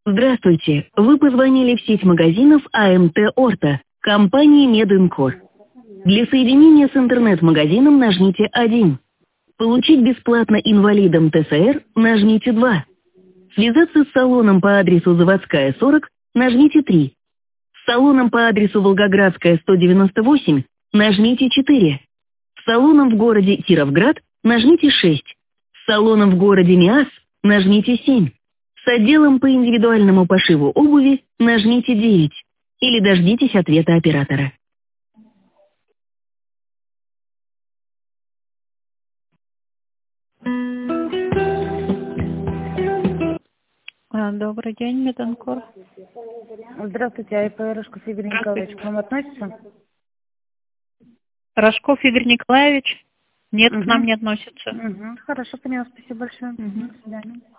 Здравствуйте. Вы позвонили в сеть магазинов АМТ Орто, компании Мединкор. Для соединения с интернет-магазином нажмите 1. Получить бесплатно инвалидам ТСР нажмите 2. Связаться с салоном по адресу Заводская, 40 нажмите 3. С салоном по адресу Волгоградская, 198 нажмите 4. С салоном в городе Кировград нажмите 6. С салоном в городе Миас нажмите 7. С отделом по индивидуальному пошиву обуви нажмите 9. Или дождитесь ответа оператора. Добрый день, Мединкор. Здравствуйте, АИП Рожков Игорь Николаевич к вам относится? Рожков Игорь Николаевич? Нет, к нам не относится. Хорошо, поняла, спасибо большое. До свидания.